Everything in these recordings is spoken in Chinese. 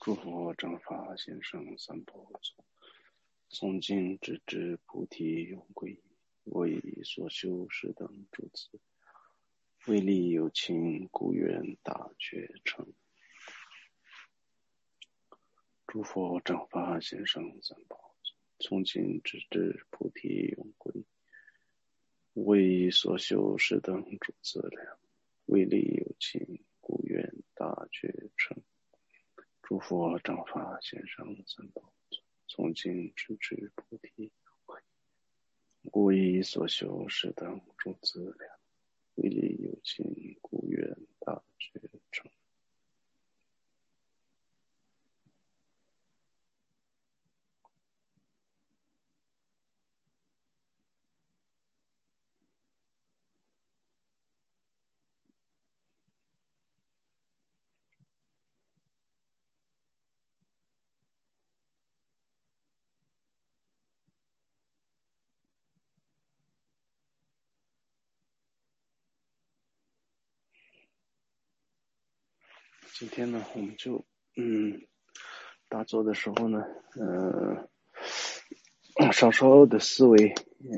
诸佛正法贤圣三宝祖，从今直至菩提永归，为所修士等诸子，为利有情，故愿大觉成。诸佛正法贤圣三宝祖，从今直至菩提永归，为所修士等诸子量，为利有情，故愿大觉成。诸佛正法贤圣三宝祖，从今直至菩提为所修士等诸子量，为利有情，故愿大觉成。今天呢，我们就打坐的时候呢，稍稍的思维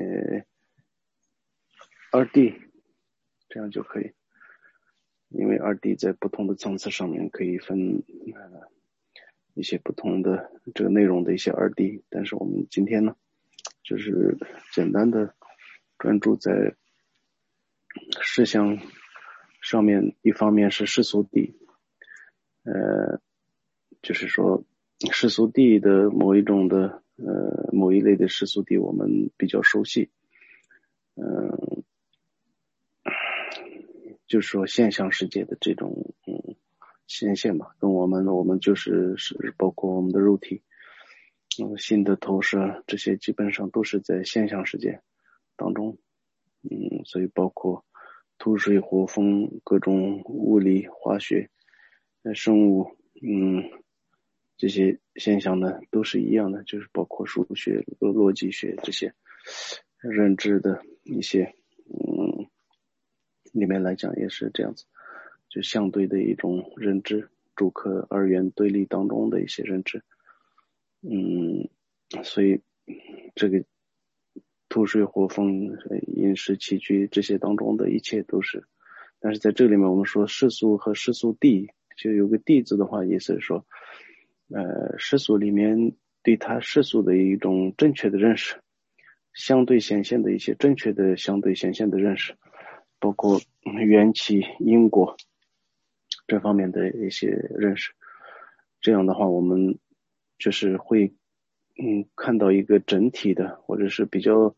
2D， 这样就可以。因为2D 在不同的层次上面可以分一些不同的这个内容的一些2D， 但是我们今天呢，就是简单的专注在事项上面，一方面是世俗谛，就是说世俗谛的某一种的某一类的世俗谛我们比较熟悉，就是说现象世界的这种显现吧，跟我们就是包括我们的肉体，心的投射，这些基本上都是在现象世界当中，所以包括土水火风各种物理化学生物这些现象呢都是一样的，就是包括数学逻辑学这些认知的一些里面来讲也是这样子，就相对的一种认知，主客二元对立当中的一些认知，所以这个土水火风饮食起居这些当中的一切都是，但是在这里面我们说世俗和世俗谛，就有个谛字的话，也是说世俗里面对它世俗的一种正确的认识，相对显现的一些正确的相对显现的认识，包括缘起因果这方面的一些认识，这样的话我们就是会看到一个整体的或者是比较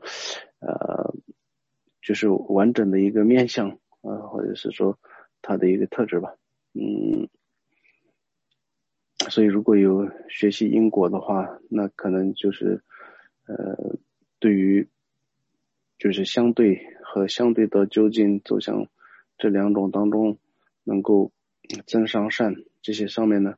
就是完整的一个面向或者是说它的一个特质吧。所以如果有学习因果的话，那可能就是对于就是相对和相对的究竟走向这两种当中能够增上善这些上面呢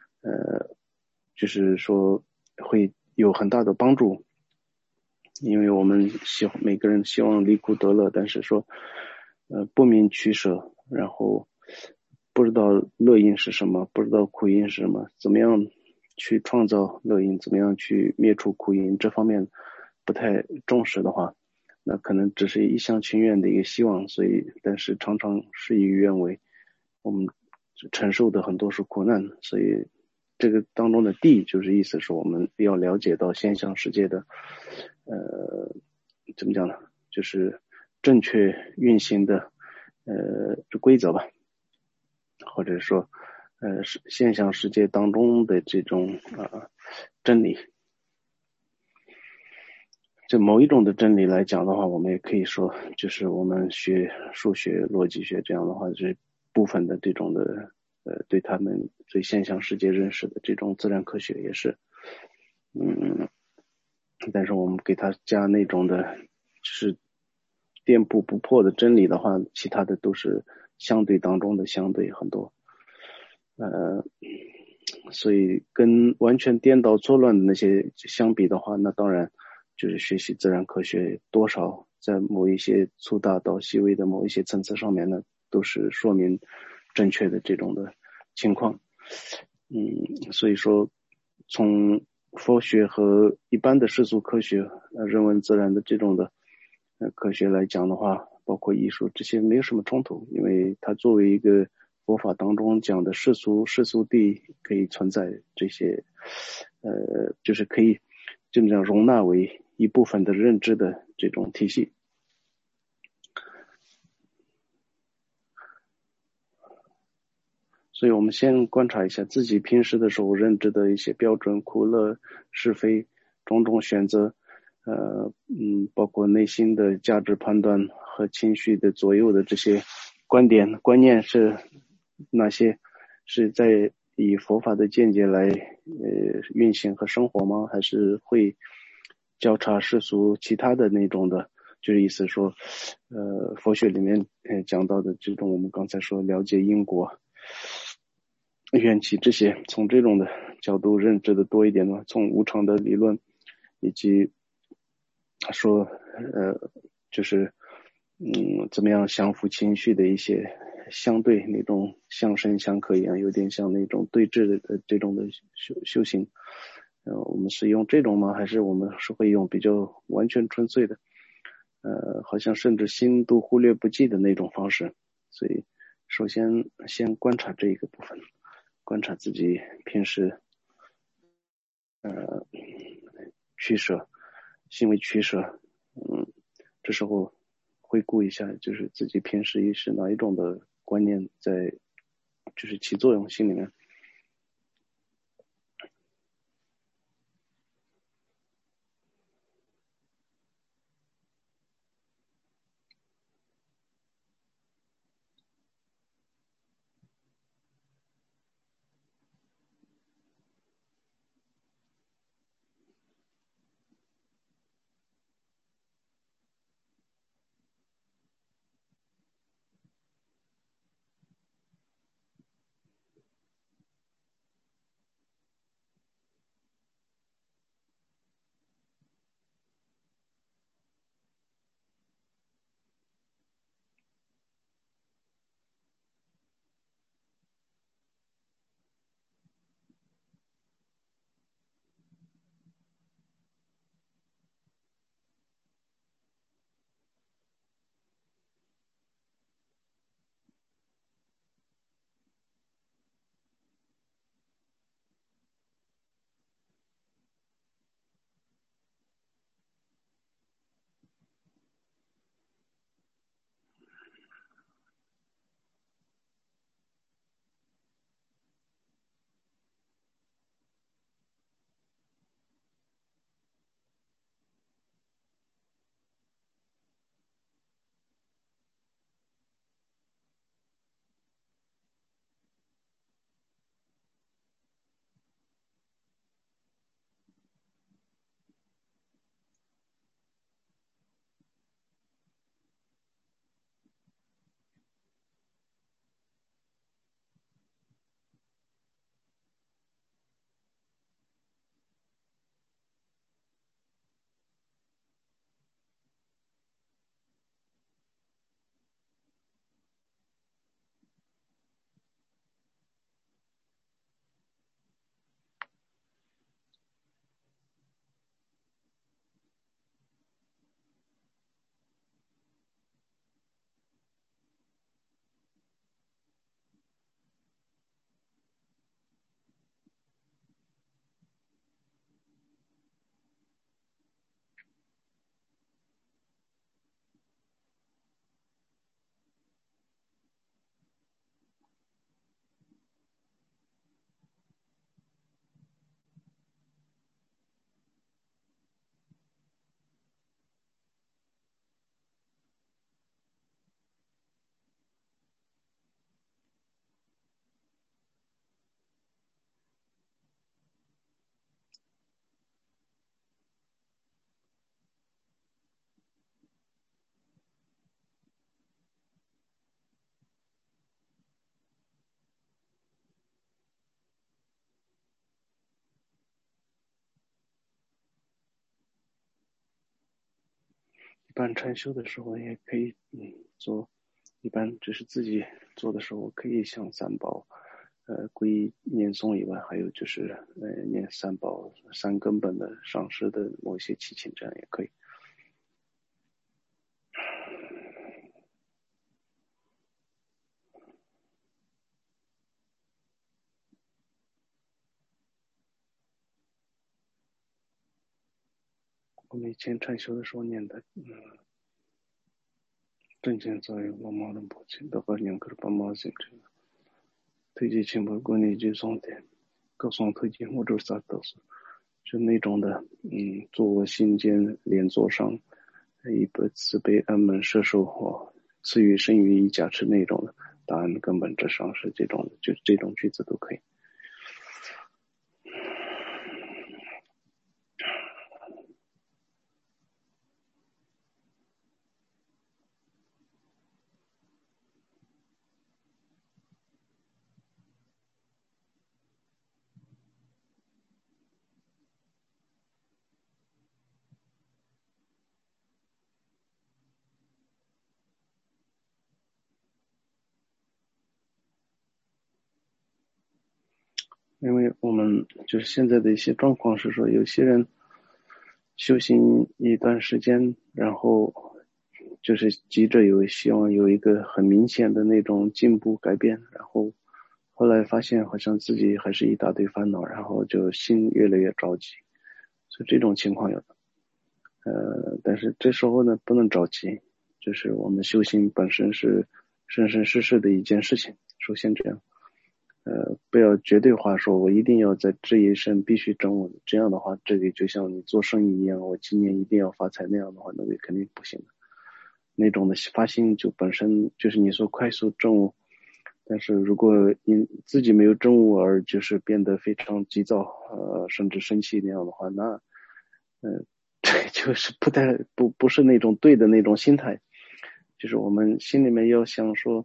就是说会有很大的帮助，因为我们每个人希望离苦得乐，但是说不明取舍，然后不知道乐因是什么，不知道苦因是什么，怎么样去创造乐因，怎么样去灭除苦因，这方面不太重视的话，那可能只是一厢情愿的一个希望，所以但是常常事与愿违，我们承受的很多是苦难，所以这个当中的谛就是意思是我们要了解到现象世界的怎么讲呢，就是正确运行的规则吧，或者说现象世界当中的这种真理。这某一种的真理来讲的话，我们也可以说就是我们学数学逻辑学这样的话，就是部分的这种的对他们对现象世界认识的这种自然科学也是但是我们给它加那种的是颠扑不破的真理的话，其他的都是相对当中的相对很多所以跟完全颠倒错乱的那些相比的话，那当然就是学习自然科学多少在某一些粗大到细微的某一些层次上面呢，都是说明正确的这种的情况。 所以说从佛学和一般的世俗科学、人文自然的这种的科学来讲的话，包括艺术这些没有什么冲突，因为它作为一个佛法当中讲的世俗谛可以存在这些就是可以这么讲容纳为一部分的认知的这种体系。所以我们先观察一下自己平时的时候认知的一些标准、苦乐、是非、种种选择，包括内心的价值判断和情绪的左右的这些观点、观念是哪些？是在以佛法的见解来运行和生活吗？还是会交叉世俗其他的那种的？就是意思说，佛学里面讲到的这种我们刚才说了解因果。缘起这些，从这种的角度认知的多一点嘛，从无常的理论，以及说就是怎么样降服情绪的一些相对那种相生相克一样，有点像那种对峙的这种的修行。我们是用这种吗？还是我们是会用比较完全纯粹的好像甚至心都忽略不计的那种方式？所以首先先观察这一个部分，观察自己平时取舍，行为取舍，这时候回顾一下，就是自己平时是哪一种的观念在，就是起作用心里面。一般禅修的时候也可以做，一般只是自己做的时候可以想三宝， 皈念诵以外，还有就是念三宝三根本的上师的某些祈请，这样也可以。我们以前禅修的时候念的，正见造有罗马的母亲，都把两个把毛线这个推荐全部国内就送的，各送推荐我就是啥都是，就那种的，坐心间莲座上，一个慈悲安门摄受赐予生于一加持那种的，答案根本之上是这种的，就这种句子都可以。因为我们就是现在的一些状况是说，有些人修行一段时间，然后就是急着希望有一个很明显的那种进步改变，然后后来发现好像自己还是一大堆烦恼，然后就心越来越着急，所以这种情况有的。但是这时候呢，不能着急，就是我们修行本身是生生世世的一件事情，首先这样。不要绝对化说我一定要在这一生必须证悟，这样的话这个就像你做生意一样，我今年一定要发财，那样的话那个肯定不行的。那种的发心就本身就是你说快速证悟，但是如果你自己没有证悟而就是变得非常急躁，甚至生气那样的话，那这就是不是那种对的那种心态，就是我们心里面要想说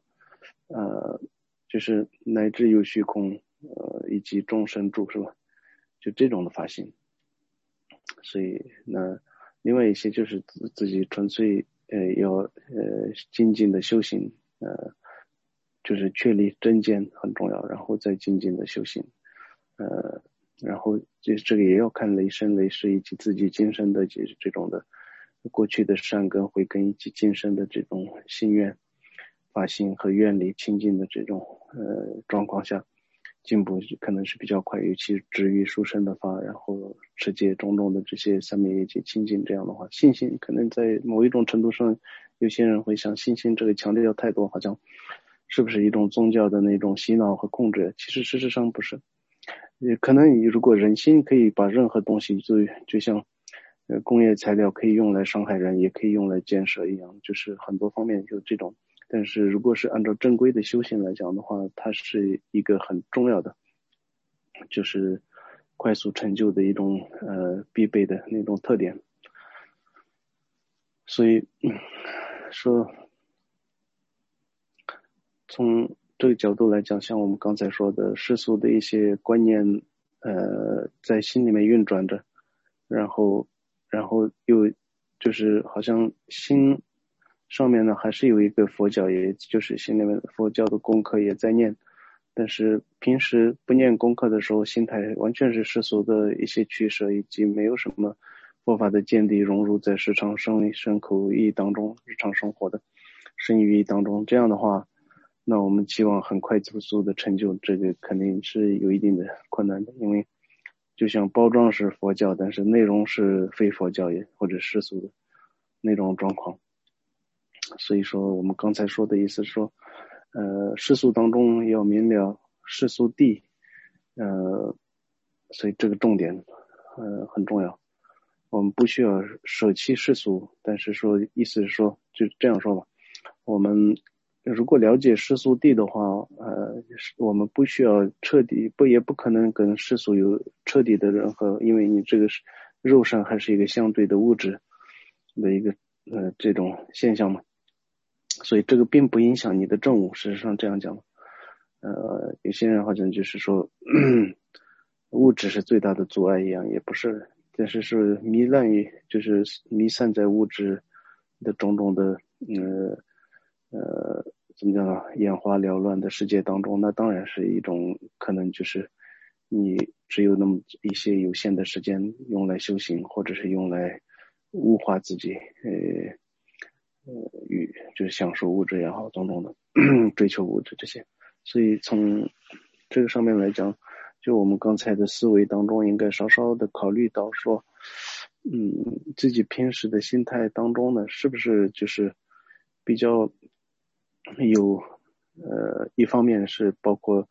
就是乃至有虚空以及众生住，是吧？就这种的发心。所以那另外一些就是自己纯粹要精进的修行，就是确立真见很重要，然后再精进的修行，然后这个也要看累生累世以及自己今生的这种的过去的善根慧根以及今生的这种心愿发心和愿力清净的这种状况下，进步可能是比较快，尤其止于殊胜的法，然后持戒种种的这些三昧业界清净，这样的话信心可能在某一种程度上，有些人会想信心这个强调太多，好像是不是一种宗教的那种洗脑和控制，其实事实上不是。可能如果人心可以把任何东西就像工业材料可以用来伤害人，也可以用来建设一样，就是很多方面有这种。但是如果是按照正规的修行来讲的话，它是一个很重要的，就是快速成就的一种必备的那种特点。所以说从这个角度来讲，像我们刚才说的世俗的一些观念在心里面运转着，然后又就是好像心上面呢还是有一个佛教，也就是心里面佛教的功课也在念，但是平时不念功课的时候，心态完全是世俗的一些取舍，以及没有什么佛法的见地融入在日常生口意当中，日常生活的生语意当中，这样的话，那我们期望很快速的成就，这个肯定是有一定的困难的，因为就像包装是佛教，但是内容是非佛教也或者世俗的那种状况。所以说我们刚才说的意思是说世俗当中要明了世俗谛，所以这个重点很重要。我们不需要舍弃世俗，但是说意思是说就这样说吧，我们如果了解世俗谛的话，我们不需要彻底也不可能跟世俗有彻底的任何，因为你这个肉身还是一个相对的物质的一个这种现象嘛，所以这个并不影响你的证悟。事实上这样讲，有些人好像就是说物质是最大的阻碍一样，也不是，但是是就是弥散在物质的种种的怎么讲呢，眼花缭乱的世界当中，那当然是一种可能，就是你只有那么一些有限的时间用来修行，或者是用来物化自己，就是享受物质也好，种种的追求物质这些。所以从这个上面来讲，就我们刚才的思维当中，应该稍稍的考虑到说，自己平时的心态当中呢，是不是就是比较有一方面是包括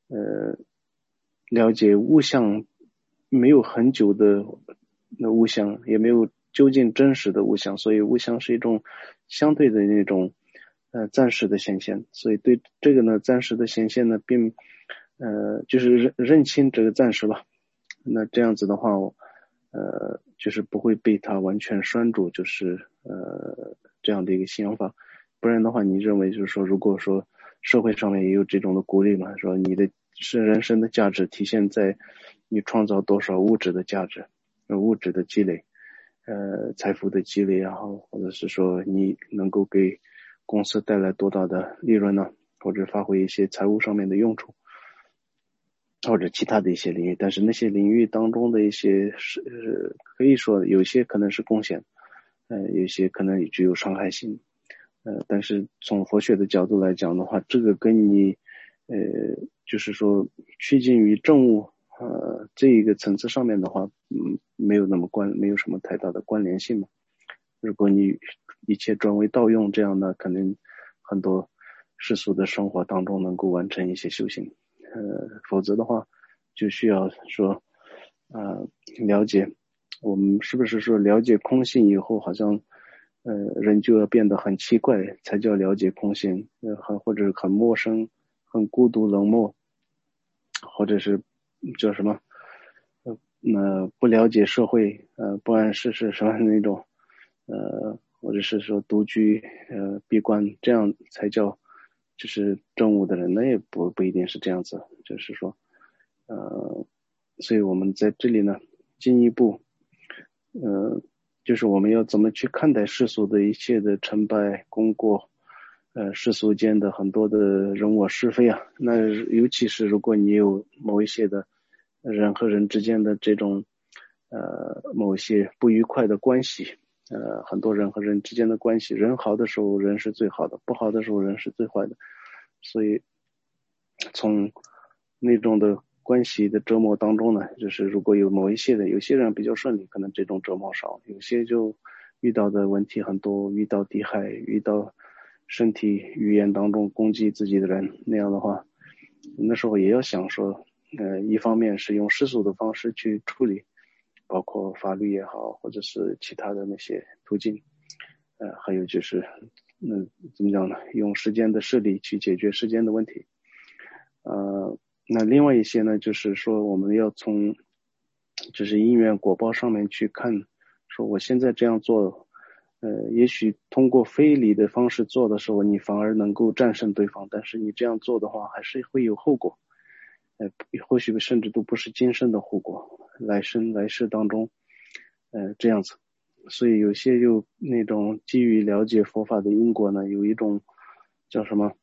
了解物象没有很久的物象，也没有究竟真实的物象，所以物象是一种相对的那种暂时的显现，所以对这个呢暂时的显现呢并就是认清这个暂时吧，那这样子的话就是不会被它完全拴住，就是这样的一个想法。不然的话，你认为就是说，如果说社会上面也有这种的鼓励嘛，说你的人生的价值体现在你创造多少物质的价值，物质的积累，财富的积累也好，或者是说你能够给公司带来多大的利润呢，或者发挥一些财务上面的用处，或者其他的一些领域。但是那些领域当中的一些可以说有些可能是贡献，有些可能也具有伤害性。但是从佛学的角度来讲的话，这个跟你就是说趋近于正悟这一个层次上面的话，没有什么太大的关联性嘛。如果你一切转为道用，这样呢，可能很多世俗的生活当中能够完成一些修行，否则的话就需要说了解，我们是不是说了解空性以后，好像人就要变得很奇怪，才叫了解空性，或者很陌生、很孤独、冷漠，或者是叫什么不了解社会，不谙世事什么那种，或者是说独居闭关，这样才叫就是正悟的人，那也不一定是这样子，就是说所以我们在这里呢进一步就是我们要怎么去看待世俗的一切的成败功过，世俗间的很多的人我是非啊，那尤其是如果你有某一些的人和人之间的这种某一些不愉快的关系，很多人和人之间的关系，人好的时候人是最好的，不好的时候人是最坏的，所以从那种的关系的折磨当中呢，就是如果有有些人比较顺利，可能这种折磨少，有些就遇到的问题很多，遇到敌害，遇到身体语言当中攻击自己的人，那样的话，那时候也要想说，一方面是用世俗的方式去处理，包括法律也好，或者是其他的那些途径，还有就是怎么讲呢，用时间的势力去解决时间的问题。那另外一些呢，就是说我们要从就是因缘果报上面去看，说我现在这样做，也许通过非礼的方式做的时候，你反而能够战胜对方，但是你这样做的话，还是会有后果，或许甚至都不是今生的后果，来世当中，这样子。所以有些就那种基于了解佛法的因果呢，有一种叫什么，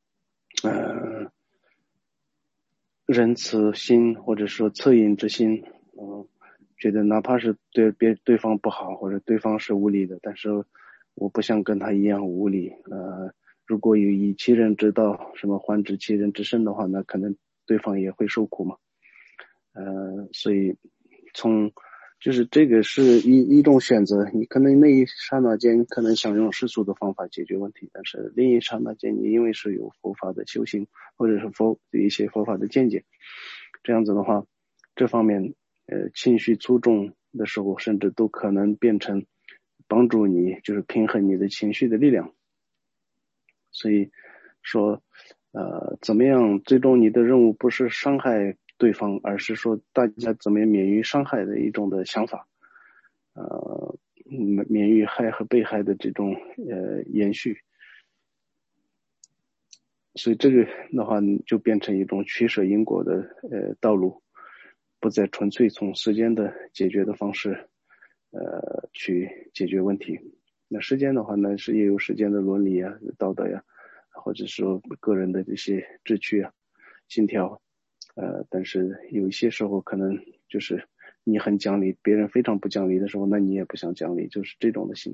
仁慈心或者说恻隐之心，觉得哪怕是对方不好，或者对方是无理的，但是我不想跟他一样无理，如果有以其人之道什么还治其人之身的话，那可能对方也会受苦嘛，所以就是这个是一种选择，你可能那一刹那间可能想用世俗的方法解决问题，但是另一刹那间你因为是有佛法的修行，或者是一些佛法的见解，这样子的话，这方面情绪粗重的时候，甚至都可能变成帮助你就是平衡你的情绪的力量。所以说怎么样最终你的任务不是伤害对方，而是说大家怎么样免于伤害的一种的想法，免于害和被害的这种延续。所以这个的话就变成一种取舍因果的道路，不再纯粹从时间的解决的方式去解决问题。那时间的话呢，是也有时间的伦理啊、道德呀， 或者说个人的这些志趣啊、信条，但是有一些时候可能就是你很讲理，别人非常不讲理的时候，那你也不想讲理，就是这种的心。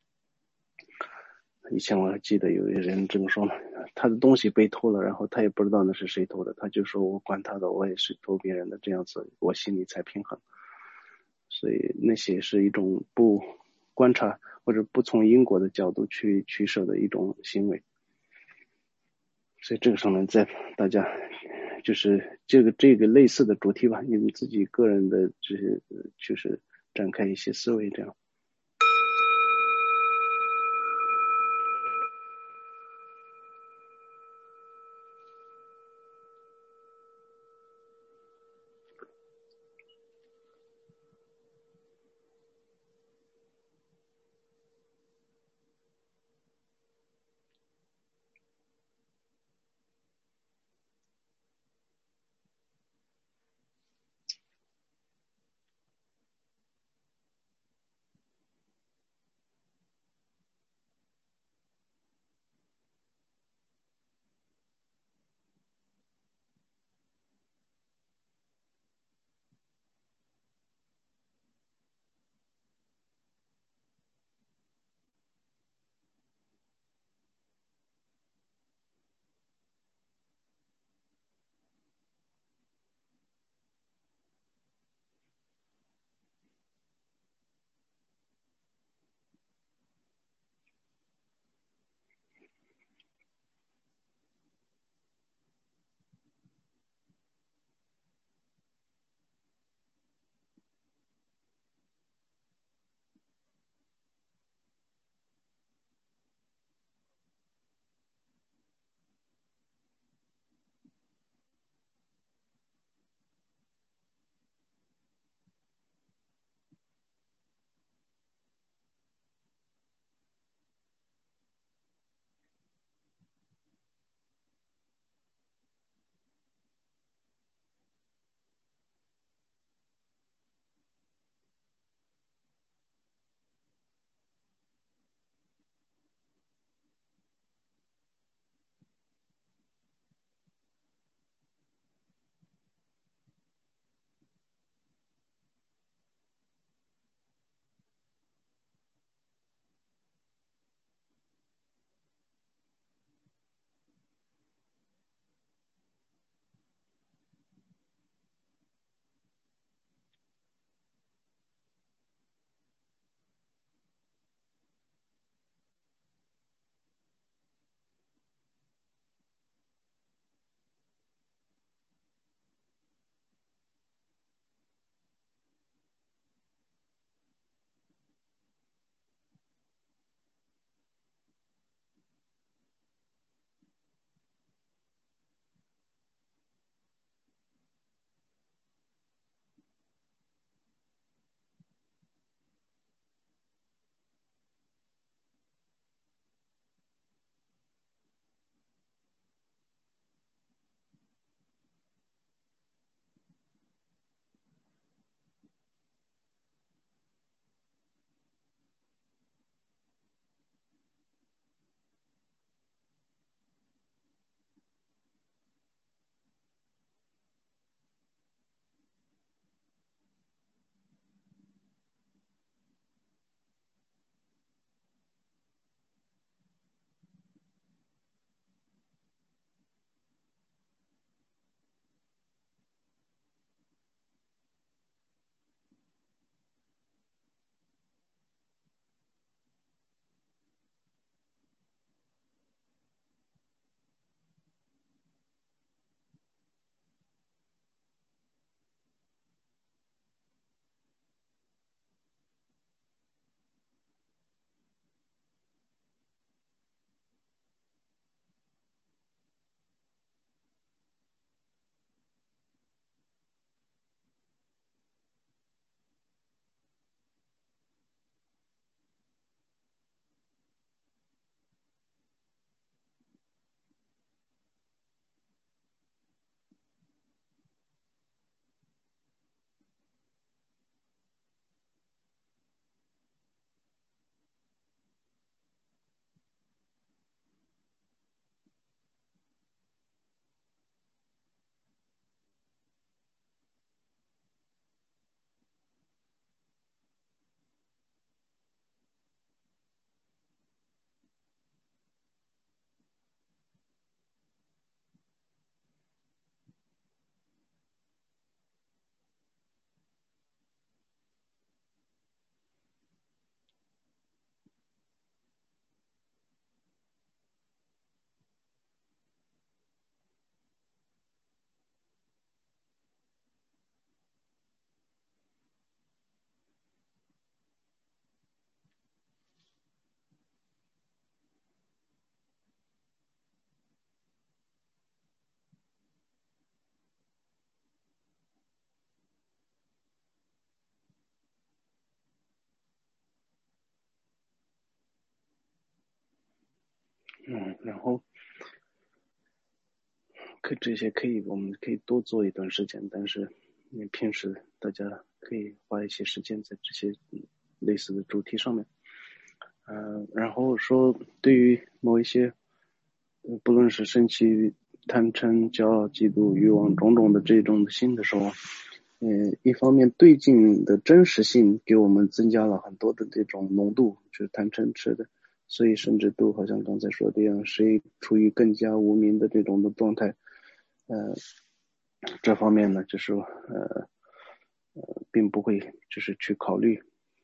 以前我还记得有一个人这么说嘛，他的东西被偷了，然后他也不知道那是谁偷的，他就说我管他的，我也是偷别人的，这样子我心里才平衡。所以那些是一种不观察或者不从因果的角度去取舍的一种行为。所以这个上面在大家就是这个类似的主题吧，你们自己个人的这些就是展开一些思维这样。 然后我们可以多做一段时间，但是你平时大家可以花一些时间在这些类似的主题上面。然后说对于某一些，不论是生气、贪嗔、骄傲、嫉妒、欲望种种的这种心的时候，一方面对境的真实性给我们增加了很多的这种浓度，就是贪嗔痴的，所以甚至都好像刚才说的一样，谁处于更加无明的这种的状态，这方面呢，就是并不会就是去考虑，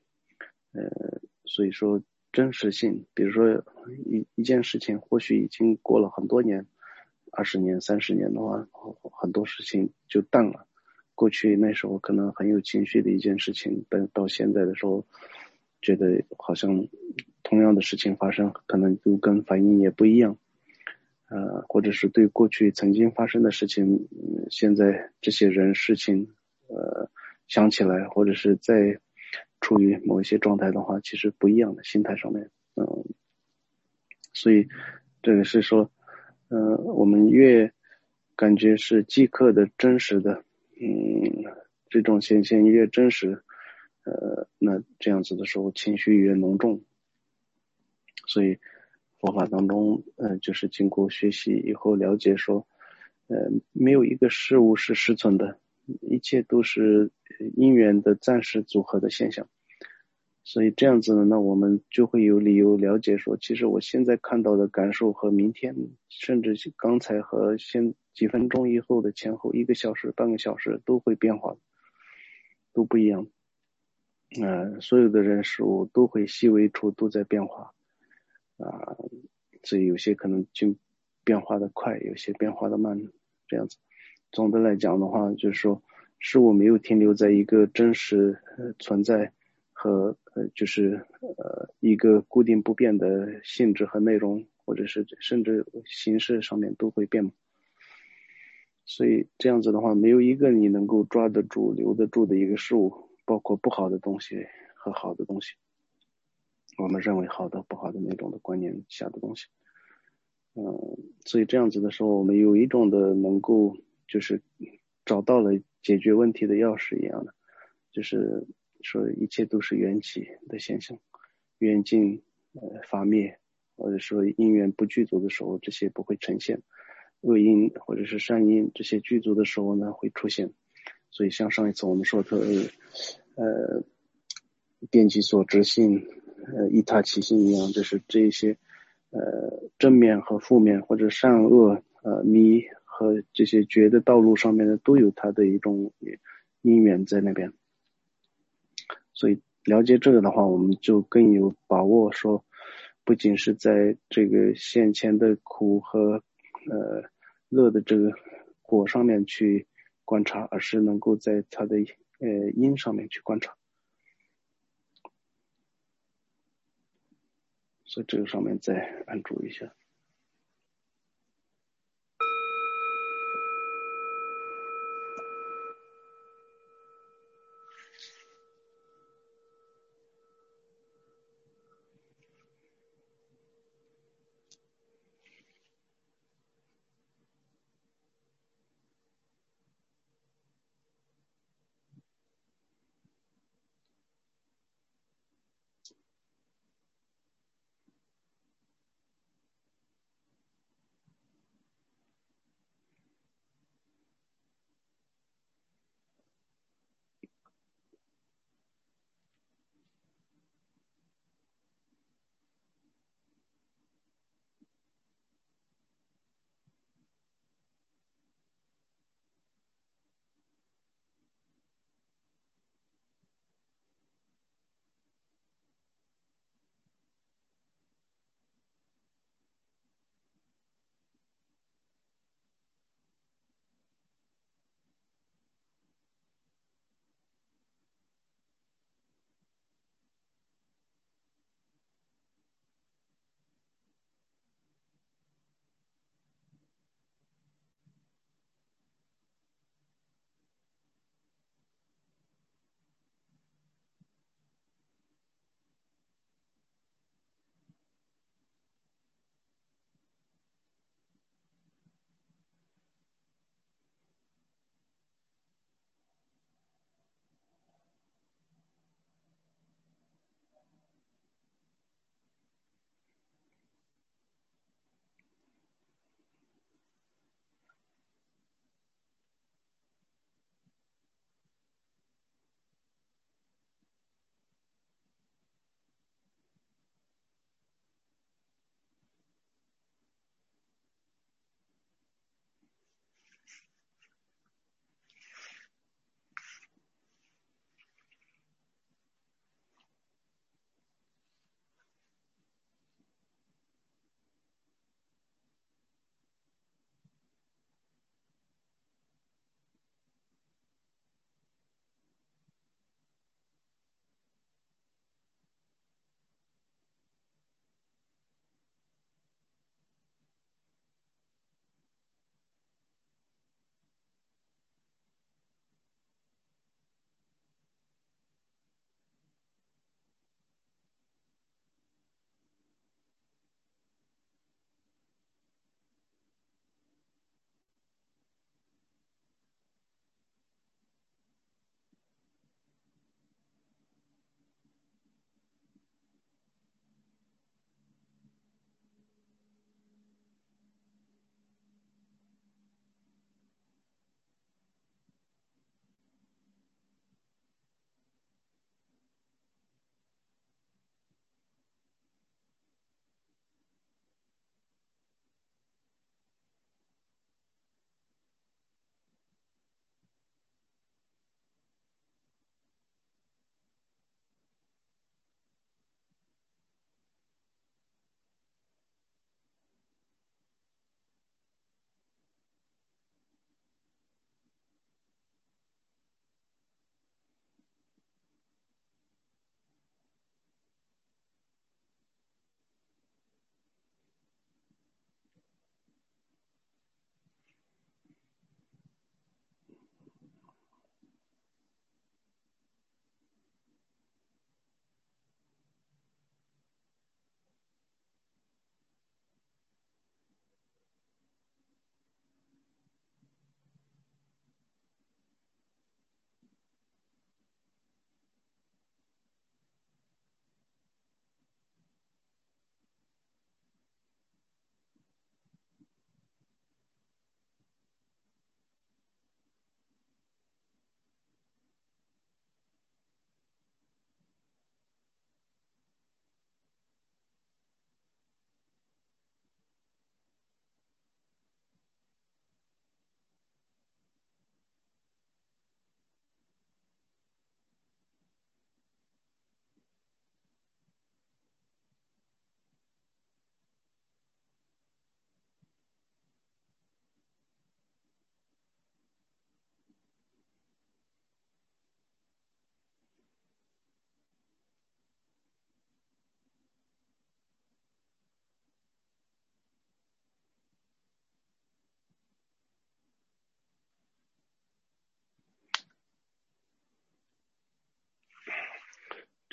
所以说真实性，比如说一件事情，或许已经过了很多年，20年、30年的话，很多事情就淡了。过去那时候可能很有情绪的一件事情，但到现在的时候，觉得好像同样的事情发生，可能就跟反应也不一样。或者是对过去曾经发生的事情，现在这些人事情，想起来，或者是在处于某一些状态的话，其实不一样的心态上面，所以这个是说，我们越感觉是即刻的真实的，这种显现越真实，那这样子的时候情绪越浓重，所以佛法当中，就是经过学习以后了解说，没有一个事物是实存的，一切都是因缘的暂时组合的现象。所以这样子呢，那我们就会有理由了解说，其实我现在看到的感受和明天，甚至是刚才和几分钟以后的前后1个小时、半个小时都会变化，都不一样。所有的人事物都会细微处都在变化。所以有些可能就变化的快，有些变化的慢，这样子。总的来讲的话，就是说事物没有停留在一个真实存在和就是一个固定不变的性质和内容，或者是甚至形式上面都会变。所以这样子的话，没有一个你能够抓得住、留得住的一个事物，包括不好的东西和好的东西。我们认为好的、不好的那种的观念下的东西。所以这样子的时候，我们有一种的能够就是找到了解决问题的钥匙一样的，就是说一切都是缘起的现象，缘尽法灭，或者说因缘不具足的时候，这些不会呈现，恶因或者是善因这些具足的时候呢会出现。所以像上一次我们说的遍及所执性依他起性一样，就是这一些正面和负面或者善恶迷和这些觉的道路上面的都有它的一种因缘在那边。所以了解这个的话，我们就更有把握说，不仅是在这个现前的苦和乐的这个果上面去观察，而是能够在它的因上面去观察。所以这个上面再按注一下。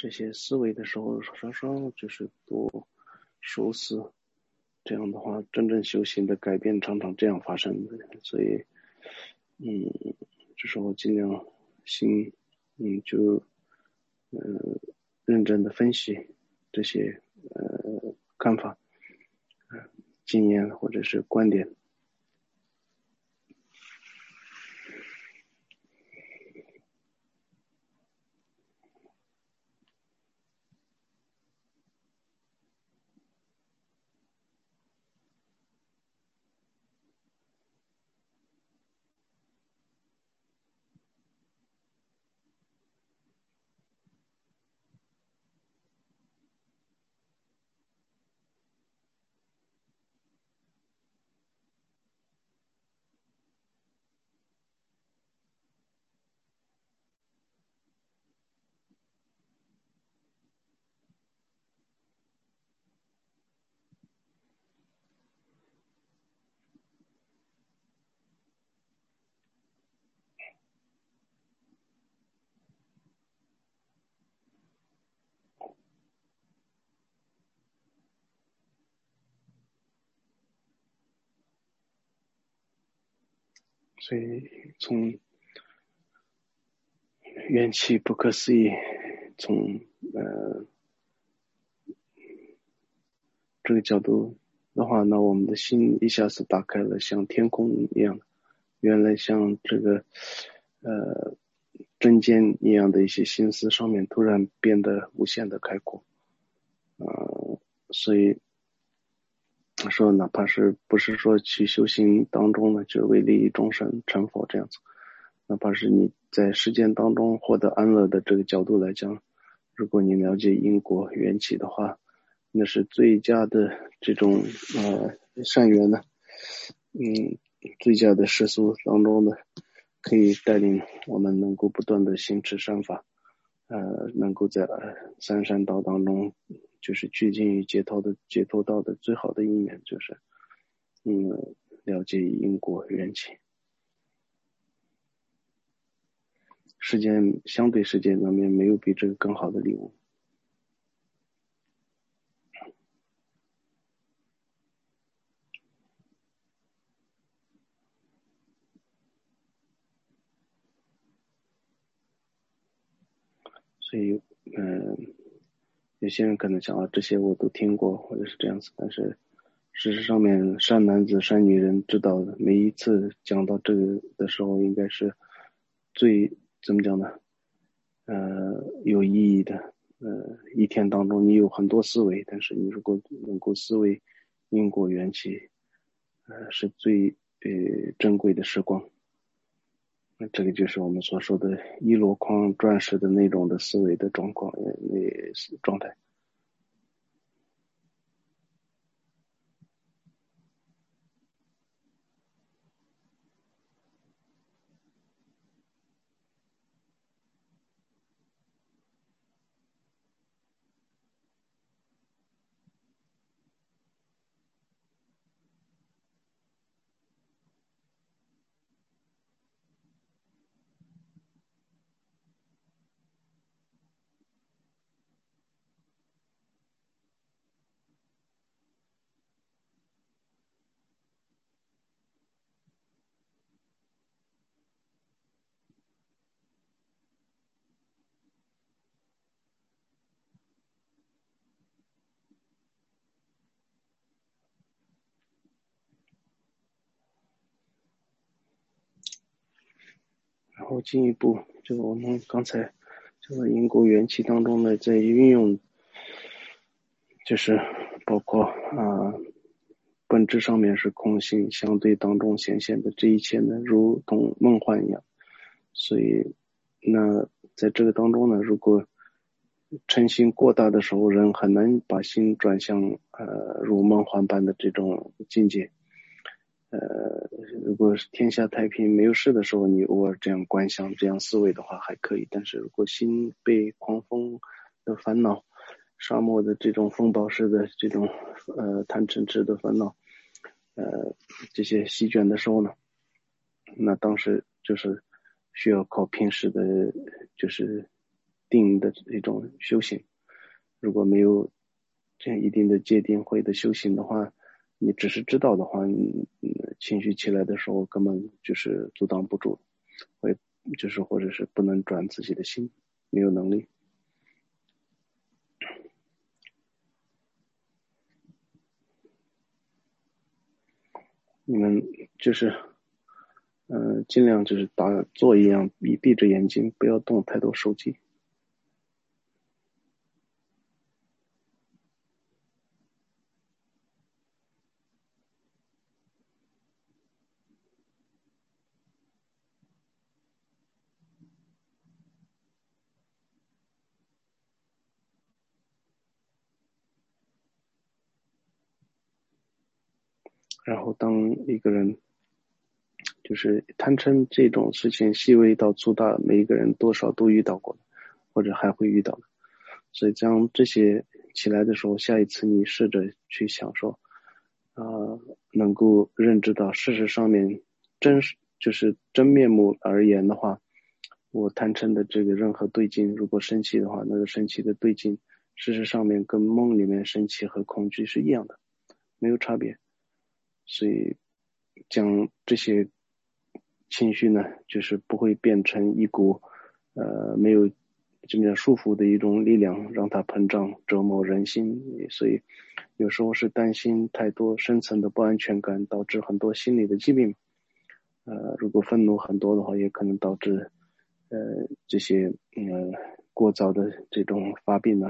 这些思维的时候，稍稍就是多熟思，这样的话，真正修行的改变常常这样发生的。所以，这时候尽量心，就认真的分析这些看法、经验或者是观点。所以从元气不可思议，从这个角度的话，那我们的心一下子打开了，像天空一样，原来像这个针尖一样的一些心思上面突然变得无限的开阔。所以说哪怕是不是说去修行当中呢，就为利益众生成佛这样子，哪怕是你在实践当中获得安乐的这个角度来讲，如果你了解因果缘起的话，那是最佳的这种善缘呢，最佳的世俗当中的，可以带领我们能够不断的行持善法，能够在三善道当中，就是趋近于解脱道的最好的一面，就是了解因果缘起。相对世界上面没有比这个更好的礼物。所以有些人可能想这些我都听过或者是这样子，但是事实上面善男子善女人知道的，每一次讲到这个的时候应该是最怎么讲呢有意义的。一天当中你有很多思维，但是你如果能够思维因果缘起，是最珍贵的时光。这个就是我们所说的一箩筐转世的那种的思维的状况，状态。然后进一步就我们刚才这个因果缘起当中呢，在运用就是包括本质上面是空性，相对当中显现的这一切呢，如同梦幻一样。所以那在这个当中呢，如果嗔心过大的时候，人很难把心转向如梦幻般的这种境界。如果是天下太平没有事的时候，你偶尔这样观想这样思维的话还可以，但是如果心被狂风的烦恼、沙漠的这种风暴式的这种贪嗔痴的烦恼这些席卷的时候呢，那当时就是需要靠平时的就是定的一种修行。如果没有这样一定的界定会的修行的话，你只是知道的话，情绪起来的时候根本就是阻挡不住，会就是或者是不能转自己的心，没有能力。你们就是尽量就是打坐一样闭着眼睛，不要动太多手机。然后当一个人就是贪嗔这种事情细微到粗大，每一个人多少都遇到过，或者还会遇到的。所以将这些起来的时候，下一次你试着去想说能够认知到事实上面就是真面目而言的话，我贪嗔的这个任何对境，如果生气的话，那个生气的对境事实上面跟梦里面生气和恐惧是一样的，没有差别。所以将这些情绪呢，就是不会变成一股没有这么样束缚的一种力量，让它膨胀折磨人心。所以有时候是担心太多深层的不安全感，导致很多心理的疾病。如果愤怒很多的话，也可能导致这些过早的这种发病啊。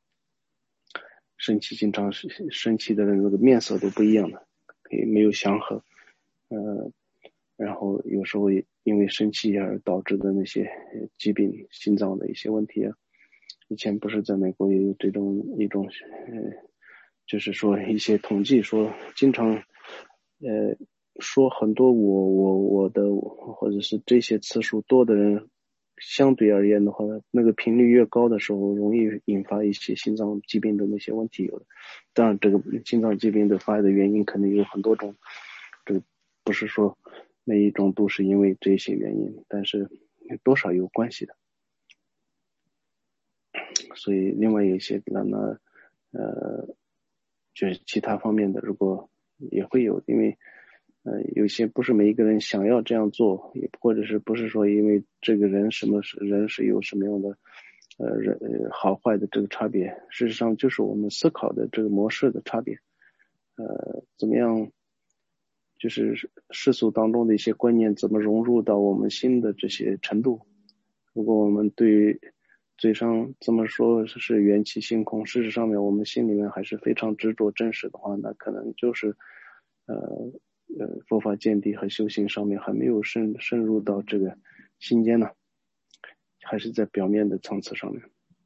生气经常是生气的人那个面色都不一样的，也没有祥和。然后有时候也因为生气而导致的那些疾病，心脏的一些问题啊。以前不是在美国也有这种一种就是说一些统计说，经常说很多我的或者是这些次数多的人，相对而言的话，那个频率越高的时候，容易引发一些心脏疾病的那些问题有的。当然，这个心脏疾病的发的原因可能有很多种，这个不是说每一种都是因为这些原因，但是多少有关系的。所以另外一些就是其他方面的，如果也会有，因为有些不是每一个人想要这样做，也或者是不是说因为这个人人是有什么样的好坏的这个差别，事实上就是我们思考的这个模式的差别。怎么样就是世俗当中的一些观念怎么融入到我们心的这些程度。如果我们对嘴上这么说是缘起性空，事实上面我们心里面还是非常执着真实的话，那可能就是佛法见地和修行上面还没有深入到这个心间呢，还是在表面的层次上面。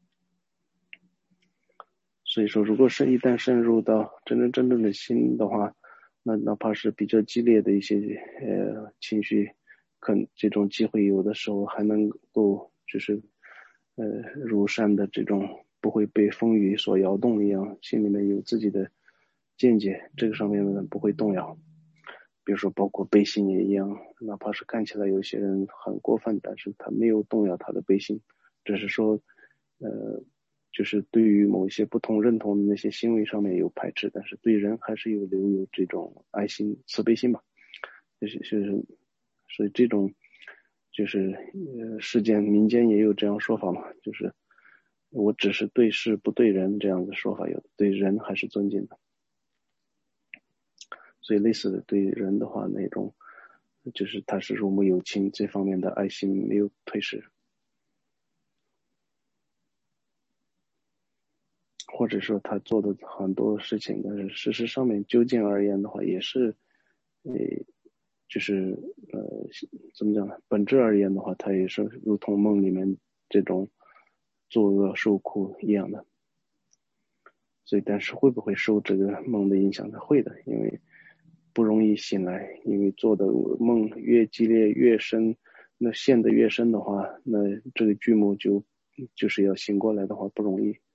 所以说如果是一旦深入到真正的心的话，那哪怕是比较激烈的一些情绪，这种机会有的时候还能够就是如山的这种不会被风雨所摇动一样，心里面有自己的见解，这个上面呢不会动摇。比如说包括悲心也一样，哪怕是看起来有些人很过分，但是他没有动摇他的悲心，只是说就是对于某一些不同认同的那些行为上面有排斥，但是对人还是留有这种爱心慈悲心吧。所以这种就是世间民间也有这样说法嘛，就是我只是对事不对人这样的说法，有的对人还是尊敬的。所以类似的对人的话，那种就是他是如母有亲，这方面的爱心没有退失。或者说他做的很多事情，但是事实上面究竟而言的话，也是就是怎么讲呢？本质而言的话，他也是如同梦里面这种作恶受苦一样的。所以但是会不会受这个梦的影响？他会的，因为不容易醒来，因为做的梦越激烈越深，那陷得越深的话，那这个剧目就是要醒过来的话不容易。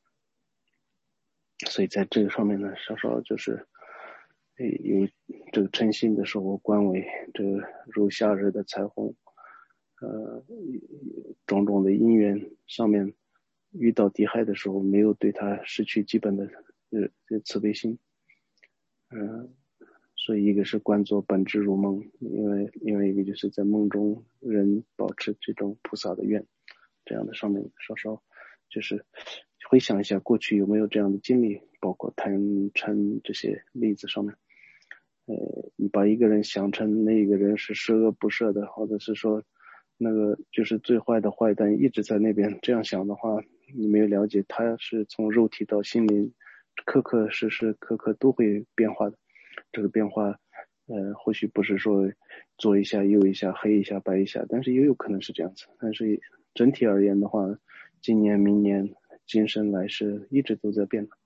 所以在这个上面呢，稍稍就是有这个嗔心的时候，观为这个如夏日的彩虹， 种种的因缘上面遇到敌害的时候，没有对他失去基本的慈悲心。所以一个是观作本质如梦，另外一个就是在梦中人保持这种菩萨的愿，这样的上面稍稍就是回想一下过去有没有这样的经历，包括贪嗔这些例子上面。你把一个人想成那个人是十恶不赦的，或者是说那个就是最坏的坏蛋一直在那边，这样想的话，你没有了解他是从肉体到心灵时时刻刻都会变化的。这个变化或许不是说左一下右一下黑一下白一下，但是也有可能是这样子。但是整体而言的话，今年明年今生来世一直都在变的。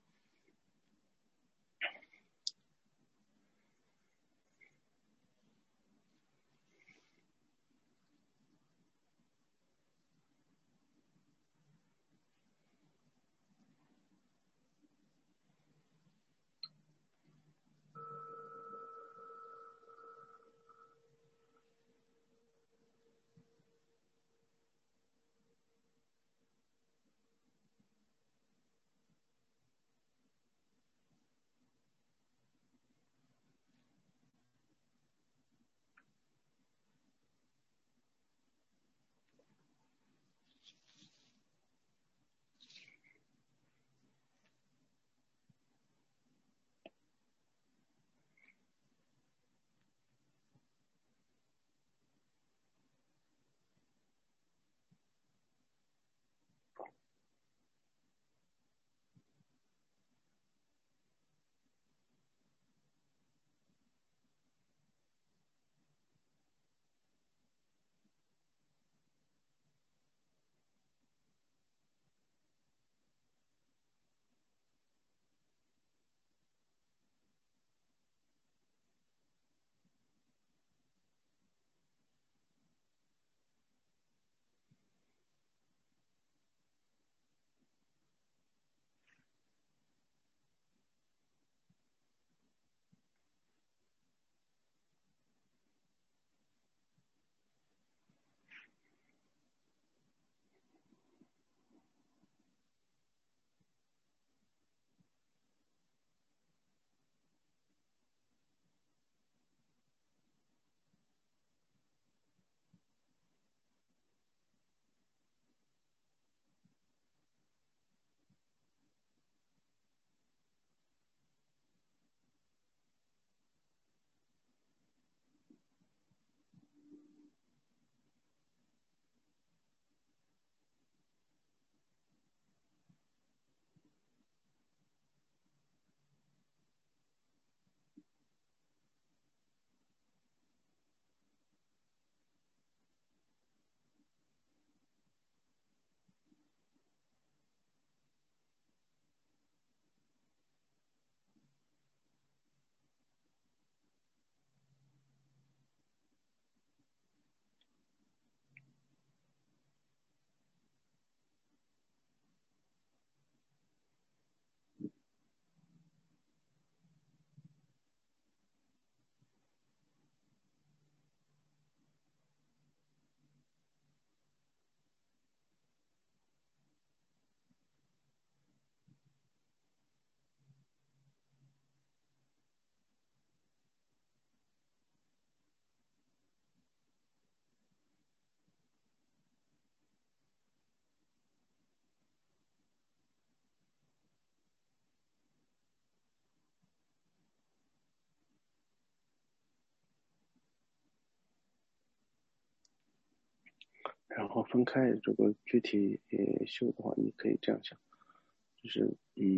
然后分开这个具体修的话，你可以这样想，就是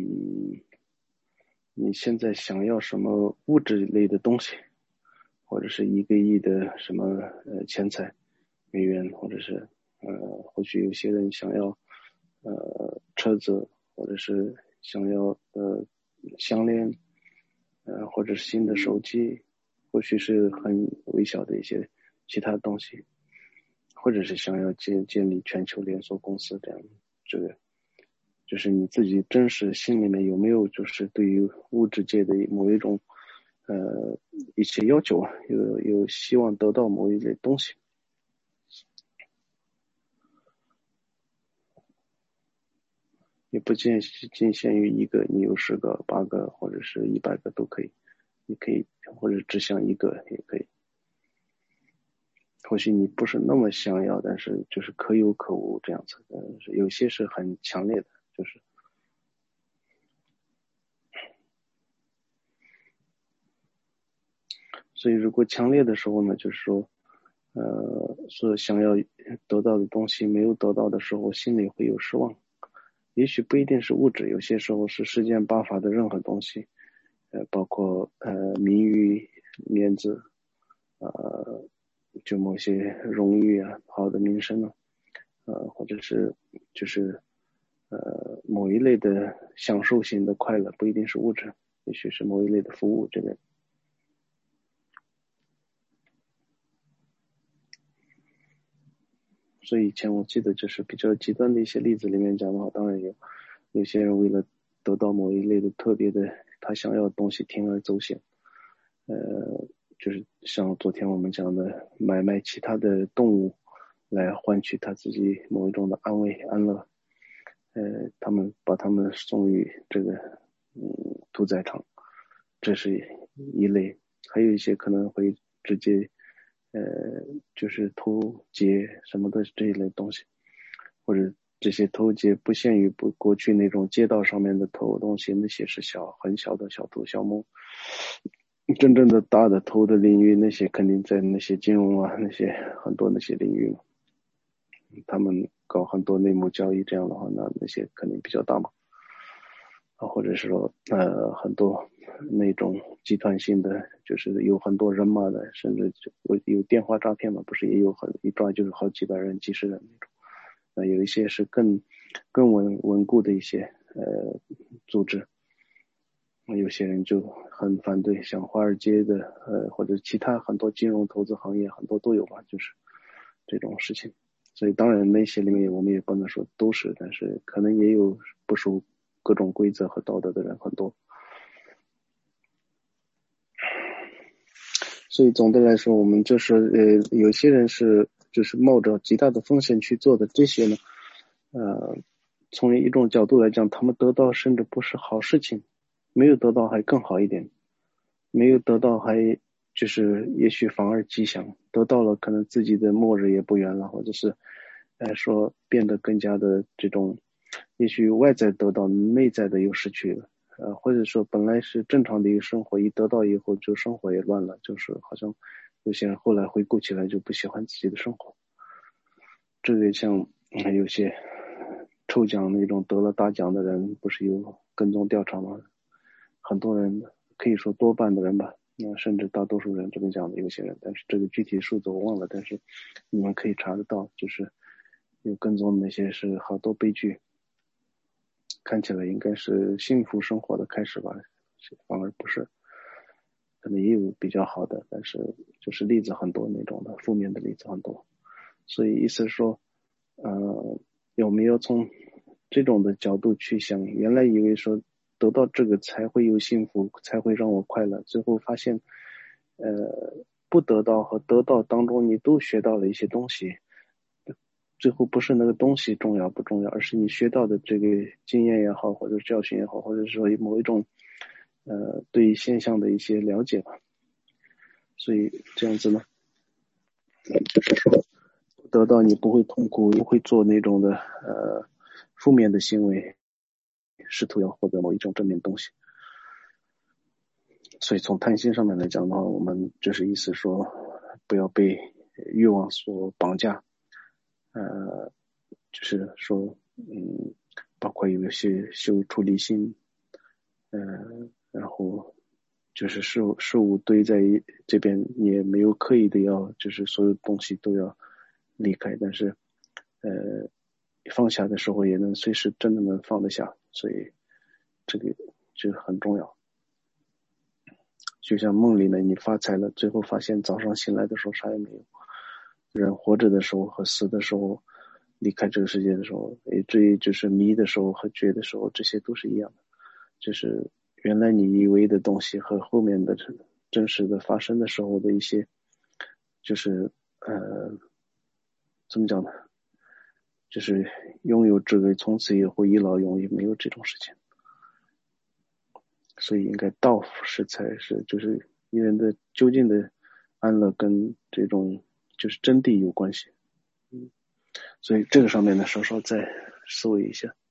你现在想要什么物质类的东西，或者是1个亿的什么钱财美元，或者是或许有些人想要车子，或者是想要项链，或者是新的手机，或许是很微小的一些其他东西，或者是想要建立全球连锁公司这样，这个就是你自己真实心里面有没有就是对于物质界的某一种一些要求啊，有希望得到某一类东西。 也不仅限于一个，你有10个、8个或者是100个都可以，你可以或者只想一个也可以。或许你不是那么想要，但是就是可有可无这样子。有些是很强烈的，就是所以如果强烈的时候呢，就是说所想要得到的东西没有得到的时候，心里会有失望。也许不一定是物质，有些时候是世间八法的任何东西，包括名誉、面子，就某些荣誉啊、好的名声啊，或者是就是某一类的享受型的快乐，不一定是物质，也许是某一类的服务这个。所以以前我记得就是比较极端的一些例子里面讲的话，当然有些人为了得到某一类的特别的他想要的东西铤而走险，就是像昨天我们讲的买卖其他的动物来换取他自己某一种的安慰安乐，他们把他们送于这个屠宰场，这是一类。还有一些可能会直接就是偷劫什么的这一类东西，或者这些偷劫不限于过去那种街道上面的偷东西，那些是很小的小偷小摸，真正的大的偷的领域，那些肯定在那些金融啊，那些很多那些领域嘛，他们搞很多内幕交易，这样的话，那些肯定比较大嘛。或者是说很多那种集团性的，就是有很多人马的，甚至有电话诈骗嘛，不是也有一抓就是好几百人、几十人那种。有一些是更稳固的一些组织，有些人就很反对，像华尔街的或者其他很多金融投资行业很多都有吧，就是这种事情。所以当然那些里面我们也不能说都是，但是可能也有不守各种规则和道德的人很多。所以总的来说，我们就是有些人是就是冒着极大的风险去做的，这些呢从一种角度来讲，他们得到甚至不是好事情，没有得到还更好一点，没有得到还就是也许反而吉祥，得到了可能自己的末日也不远了，或者是说变得更加的这种，也许外在得到，内在的又失去了，或者说本来是正常的一个生活，一得到以后就生活也乱了，就是好像有些人后来回顾起来就不喜欢自己的生活。这个像有些抽奖那种得了大奖的人，不是有跟踪调查吗？很多人可以说多半的人吧，甚至大多数人这么讲的有些人，但是这个具体数字我忘了，但是你们可以查得到，就是有跟踪的那些是好多悲剧，看起来应该是幸福生活的开始吧，反而不是，可能也有比较好的，但是就是例子很多那种的，负面的例子很多，所以意思是说，有没有从这种的角度去想？原来以为说得到这个才会有幸福，才会让我快乐，最后发现，不得到和得到当中，你都学到了一些东西。最后不是那个东西重要不重要，而是你学到的这个经验也好，或者教训也好，或者说某一种对于现象的一些了解吧。所以这样子呢，就是说得到你不会痛苦，不会做那种的负面的行为，试图要获得某一种正面东西。所以从贪心上面来讲的话，我们就是意思说不要被欲望所绑架，就是说包括有一些修出离心，然后就是事物堆在这边，也没有刻意的要就是所有东西都要离开，但是放下的时候也能随时真的能放得下，所以这个就很重要。就像梦里面你发财了，最后发现早上醒来的时候啥也没有。人活着的时候和死的时候，离开这个世界的时候，以至于就是迷的时候和觉的时候，这些都是一样的。就是原来你以为的东西和后面的真实的发生的时候的一些，就是怎么讲呢？ 就是拥有这个从此以后一劳永逸，没有这种事情。所以应该道是才是就是一人的究竟的安乐跟这种就是真谛有关系。所以这个上面呢，稍稍再思维一下。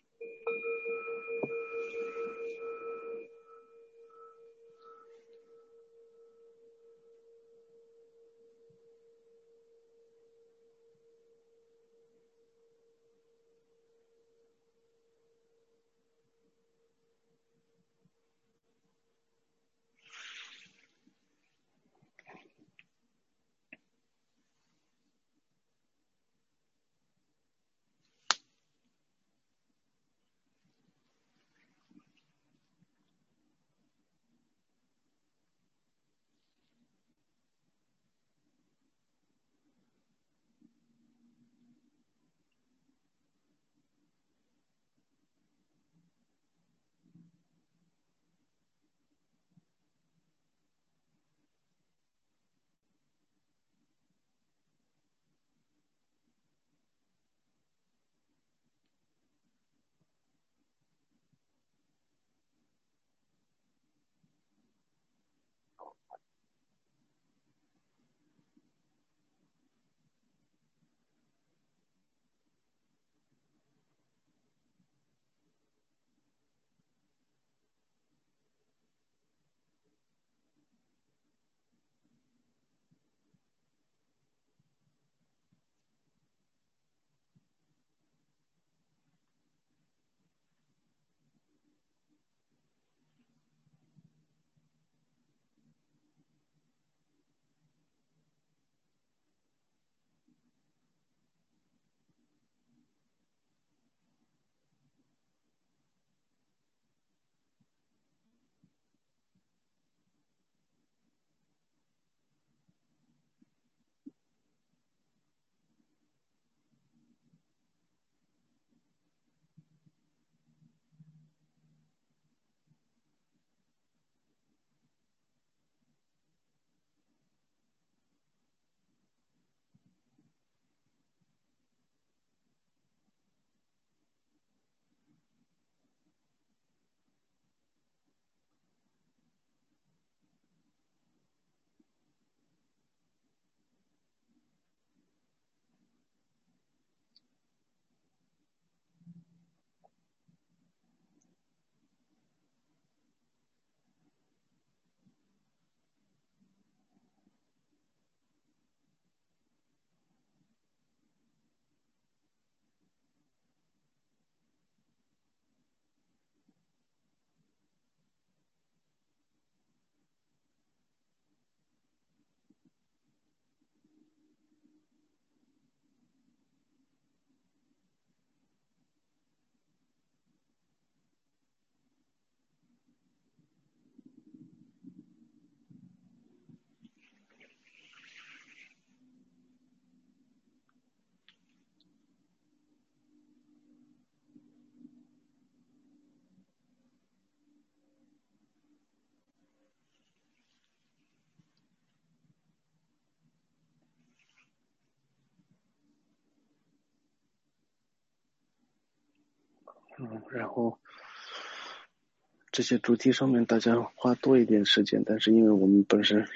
然后这些主题上面大家花多一点时间，但是因为我们本身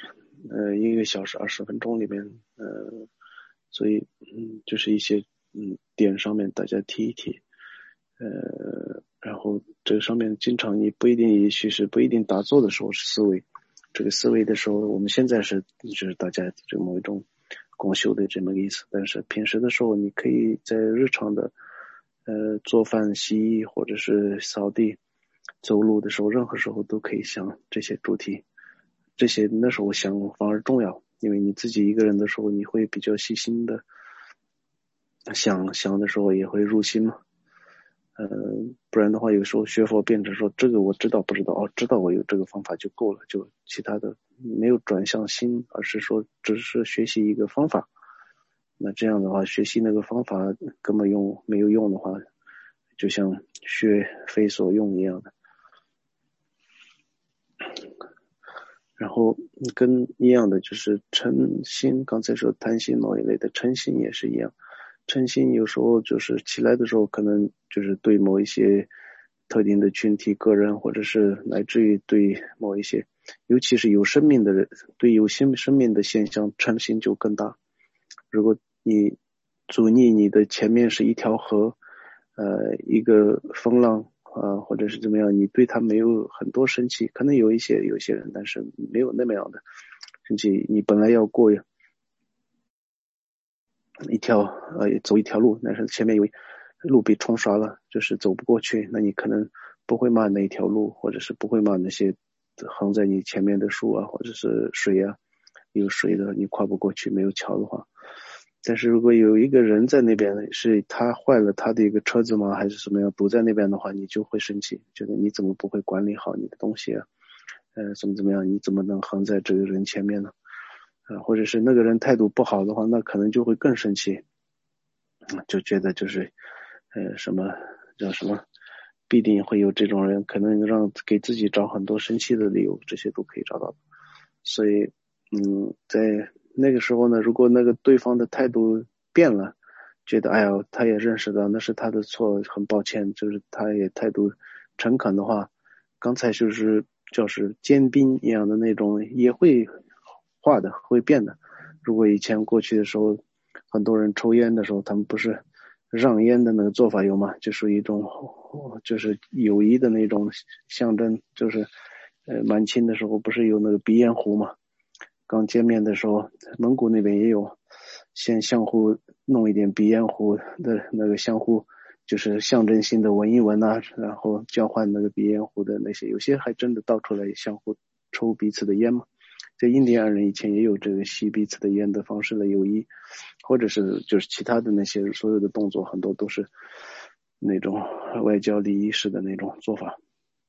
1个小时20分钟里面所以就是一些点上面大家提一提，然后这个上面经常也不一定，也许是不一定打坐的时候是思维，这个思维的时候我们现在是就是大家这么一种共修的这么个意思，但是平时的时候你可以在日常的做饭洗衣或者是扫地走路的时候，任何时候都可以想这些主题，这些那时候想反而重要，因为你自己一个人的时候你会比较细心的想的时候也会入心嘛，不然的话有时候学佛变成说这个我知道不知道，知道我有这个方法就够了，就其他的没有转向心，而是说只是学习一个方法，那这样的话学习那个方法根本没有用的话，就像学非所用一样的。然后跟一样的就是嗔心，刚才说贪心某一类的嗔心也是一样， 嗔心有时候就是起来的时候，可能就是对某一些特定的群体、个人，或者是乃至于对某一些，尤其是有生命的人，对有生命的现象，嗔心就更大。如果你阻逆你的前面是一条河，一个风浪或者是怎么样，你对他没有很多生气，可能有些人，但是没有那么样的生气。你本来要过走一条路，但是前面有路被冲刷了，就是走不过去，那你可能不会骂那一条路，或者是不会骂那些横在你前面的树啊，或者是水啊，有水的你跨不过去，没有桥的话。但是如果有一个人在那边，是他坏了他的一个车子吗，还是什么样堵在那边的话，你就会生气，觉得你怎么不会管理好你的东西啊，怎么样，你怎么能横在这个人前面呢？或者是那个人态度不好的话，那可能就会更生气，就觉得就是什么叫什么，必定会有这种人，可能给自己找很多生气的理由，这些都可以找到。所以在那个时候呢，如果那个对方的态度变了，觉得哎呀他也认识到那是他的错，很抱歉，就是他也态度诚恳的话，刚才就是坚冰一样的那种也会化的，会变的。如果以前过去的时候，很多人抽烟的时候，他们不是让烟的那个做法有吗？就属于一种就是友谊的那种象征，就是满清的时候不是有那个鼻烟壶嘛？刚见面的时候，蒙古那边也有，先相互弄一点鼻烟壶的那个相互就是象征性的闻一闻啊，然后交换那个鼻烟壶的那些，有些还真的倒出来相互抽彼此的烟嘛。在印第安人以前也有这个吸彼此的烟的方式的友谊，或者是就是其他的那些所有的动作，很多都是那种外交礼仪式的那种做法。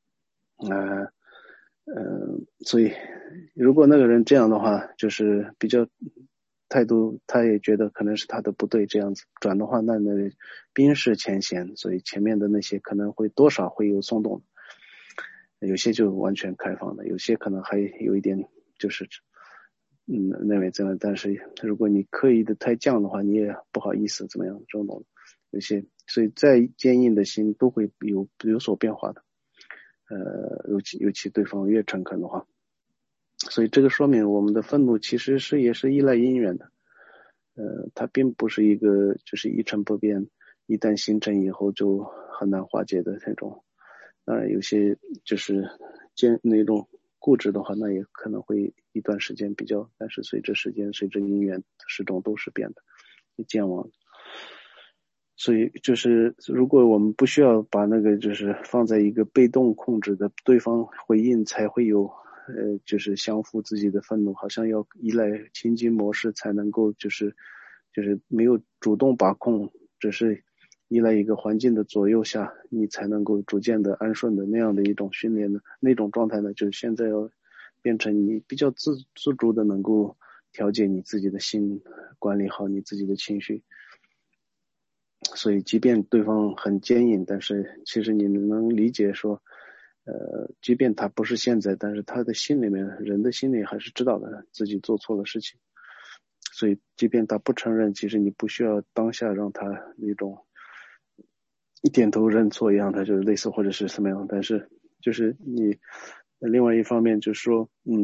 所以如果那个人这样的话，就是比较态度，他也觉得可能是他的不对，这样子转的话，那兵士前嫌，所以前面的那些可能会多少会有松动，有些就完全开放的，有些可能还有一点就是那边这样，但是如果你刻意的太犟的话，你也不好意思怎么样这种有些，所以再坚硬的心都会有所变化的。尤其对方越诚恳的话，所以这个说明我们的愤怒其实也是依赖因缘的，它并不是一个就是一成不变，一旦形成以后就很难化解的那种。当然有些就是那种固执的话，那也可能会一段时间比较，但是随着时间随着因缘始终都是变的，健忘。所以就是如果我们不需要把那个就是放在一个被动控制的对方回应才会有就是降服自己的愤怒，好像要依赖情境模式才能够就是没有主动把控，只是依赖一个环境的左右下，你才能够逐渐的安顺的那样的一种训练的那种状态呢，就是现在要变成你比较自主的能够调节你自己的心，管理好你自己的情绪。所以即便对方很坚硬，但是其实你能理解说即便他不是现在，但是他的心里面，人的心里还是知道的自己做错了事情。所以即便他不承认，其实你不需要当下让他那种点头认错一样的，就是类似或者是什么样，但是就是你另外一方面就是说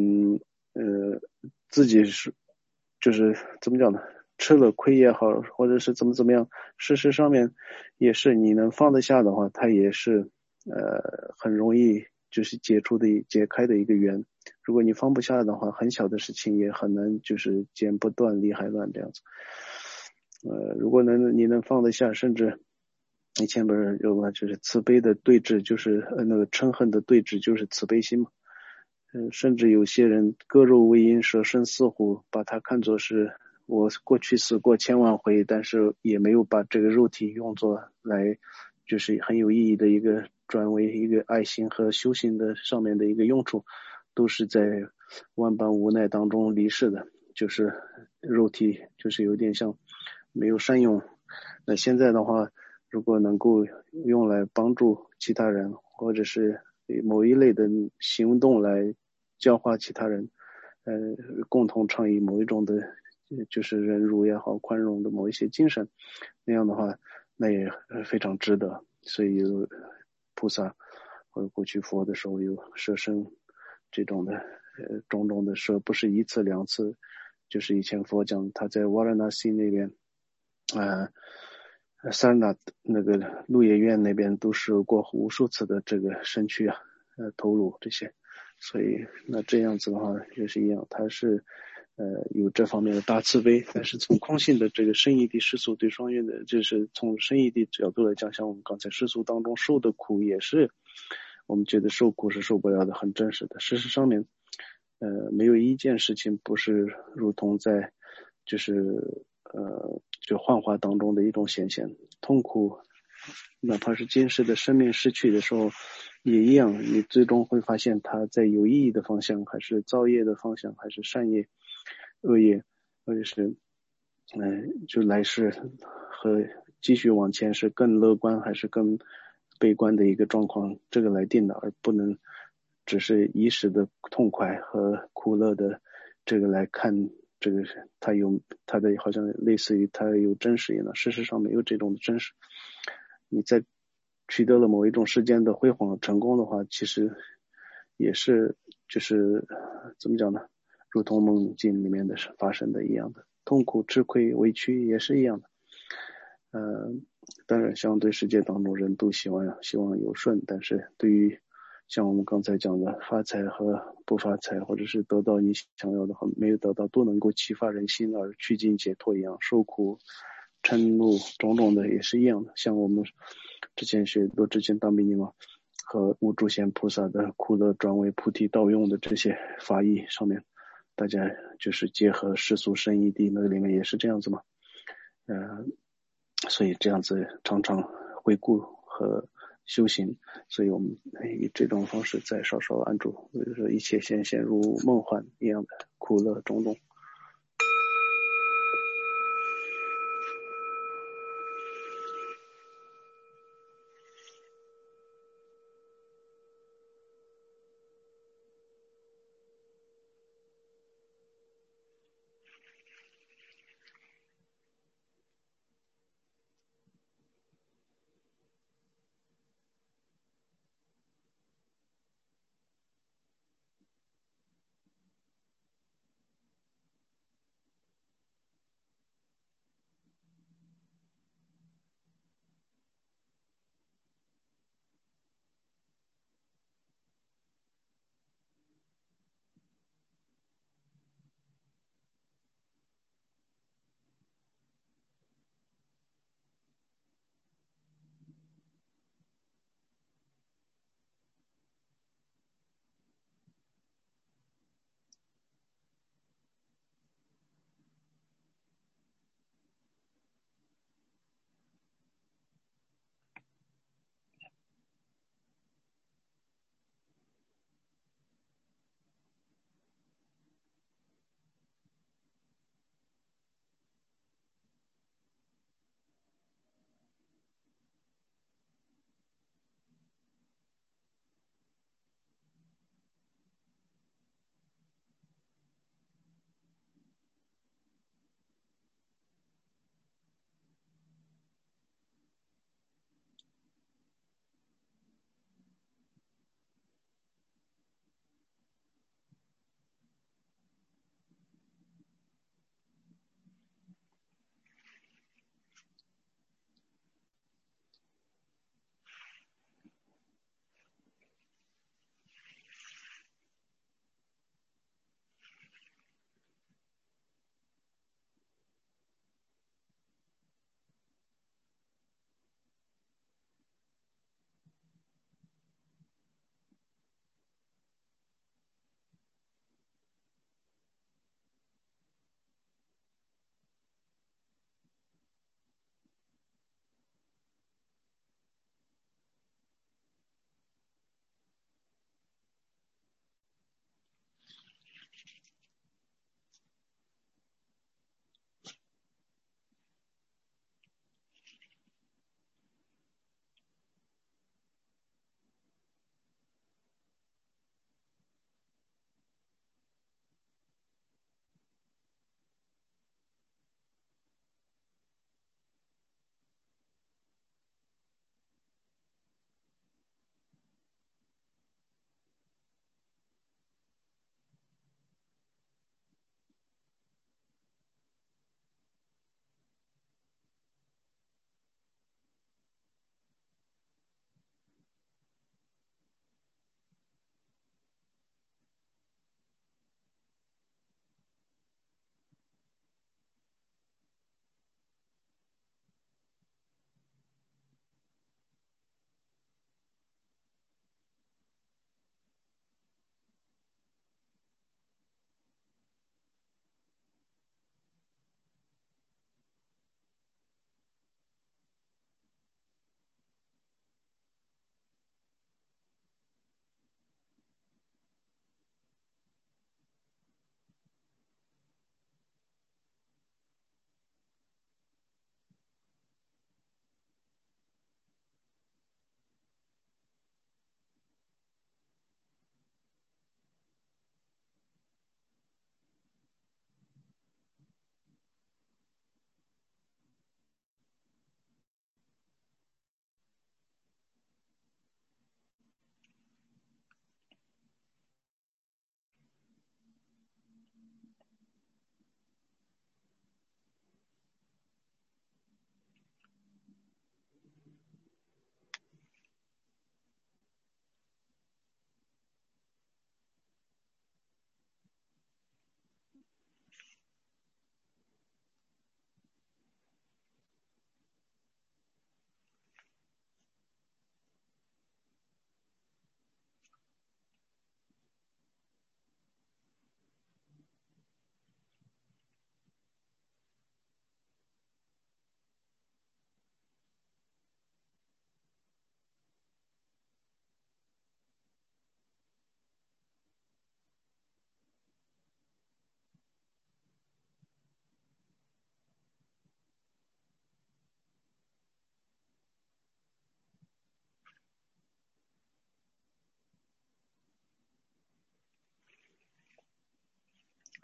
自己是就是怎么讲呢，吃了亏也好，或者是怎么样，事实上面也是你能放得下的话，它也是很容易就是解开的一个缘。如果你放不下的话，很小的事情也很难就是剪不断理还乱这样子。如果你能放得下，甚至以前不是有个就是慈悲的对峙，就是那个嗔恨的对峙就是慈悲心嘛。甚至有些人割肉为因，舍身饲虎，把它看作是我过去死过千万回，但是也没有把这个肉体用作来就是很有意义的一个转为一个爱心和修行的上面的一个用处，都是在万般无奈当中离世的，就是肉体就是有点像没有善用。那现在的话，如果能够用来帮助其他人，或者是某一类的行动来教化其他人，共同倡议某一种的就是忍辱也好，宽容的某一些精神，那样的话，那也非常值得。所以有菩萨或者过去佛的时候有舍身这种的种种的舍，不是一次两次，就是以前佛讲他在瓦拉纳西那边萨那那个鹿野苑那边都是过无数次的这个身躯啊头颅这些，所以那这样子的话也是一样，他是有这方面的大慈悲，但是从空性的这个生义谛世俗对双运的，就是从生义谛角度来讲，像我们刚才世俗当中受的苦也是我们觉得受苦是受不了的，很真实的。事实上面没有一件事情不是如同在就是就幻化当中的一种显现，痛苦哪怕是今世的生命失去的时候也一样，你最终会发现它在有意义的方向，还是造业的方向，还是善业恶业，或者是就来世和继续往前是更乐观还是更悲观的一个状况，这个来定的，而不能只是一时的痛快和苦乐的这个来看，这个它有它的好像类似于它有真实一样的，事实上没有这种真实。你在取得了某一种时间的辉煌成功的话，其实也是就是怎么讲呢？如同梦境里面的发生的一样的，痛苦、吃亏、委屈也是一样的。当然，相对世界当中人都希望有顺，但是对于像我们刚才讲的发财和不发财，或者是得到你想要的和没有得到，都能够启发人心而趋近解脱一样，受苦、嗔怒种种的也是一样的。像我们之前学罗智坚当比尼嘛和无著贤菩萨的苦乐转为菩提道用的这些法义上面，大家就是结合世俗生义谛，那个里面也是这样子嘛。所以这样子常常回顾和修行，所以我们以这种方式再稍稍安住，就是一切先陷入梦幻一样的苦乐种种。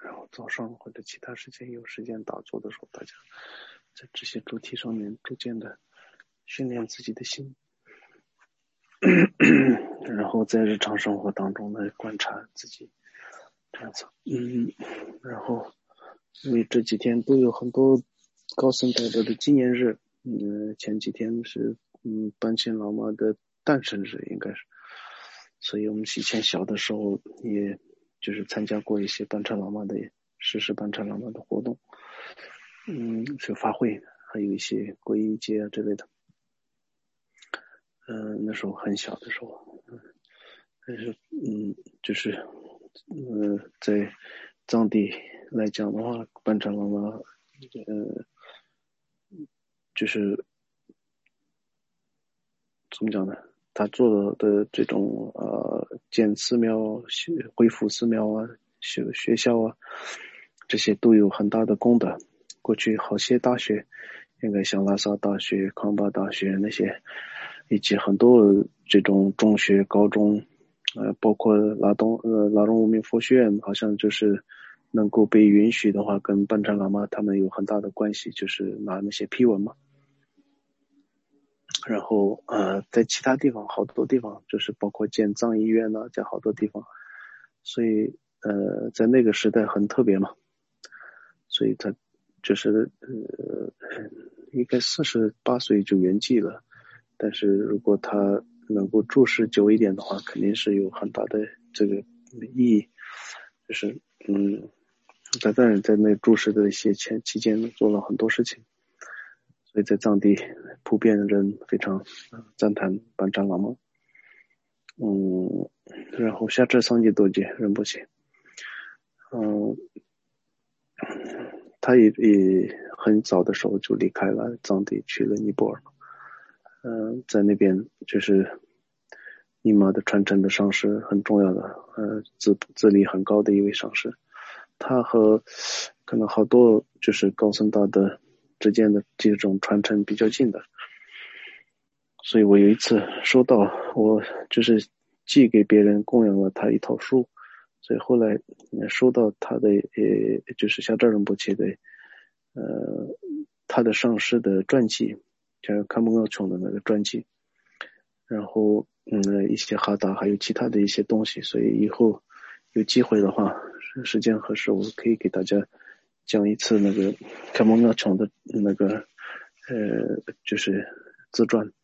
然后早上或者其他时间有时间打坐的时候，大家在这些主题上面逐渐的训练自己的心，然后在日常生活当中呢观察自己，这样子。然后因为这几天都有很多高僧大德的纪念日，前几天是班禅喇嘛的诞生日应该是，所以我们以前小的时候也就是参加过一些班禅喇嘛的实施班禅喇嘛的活动，是法会，还有一些皈依节啊之类的。那时候很小的时候，但是就是在藏地来讲的话，班禅喇嘛就是怎么讲呢？他做的这种建寺庙、恢复寺庙啊、学校啊，这些都有很大的功德。过去好些大学，应该像拉萨大学、康巴大学那些，以及很多这种中学、高中，包括拉东无名佛学院，好像就是能够被允许的话，跟班禅喇嘛他们有很大的关系，就是拿那些批文嘛。然后在其他地方好多地方就是包括建藏医院啊，在好多地方，所以在那个时代很特别嘛，所以他就是应该48岁就圆寂了，但是如果他能够住世久一点的话，肯定是有很大的这个意义，就是他当然在那住世的一些期间做了很多事情。所以在藏地普遍的人非常赞叹班禅喇嘛。然后下至桑吉多杰仁波切，他也很早的时候就离开了藏地，去了尼泊尔。在那边就是尼玛的传承的上师，很重要的资历很高的一位上师。他和可能好多就是高僧大德之间的这种传承比较近的，所以我有一次收到，我就是寄给别人供养了他一套书，所以后来收到他的就是夏扎仁波切的他的上师的传记，就是卡蒙奥琼的那个传记，然后一些哈达还有其他的一些东西，所以以后有机会的话，时间合适，我可以给大家讲一次那个卡蒙奥琼的那个就是自传。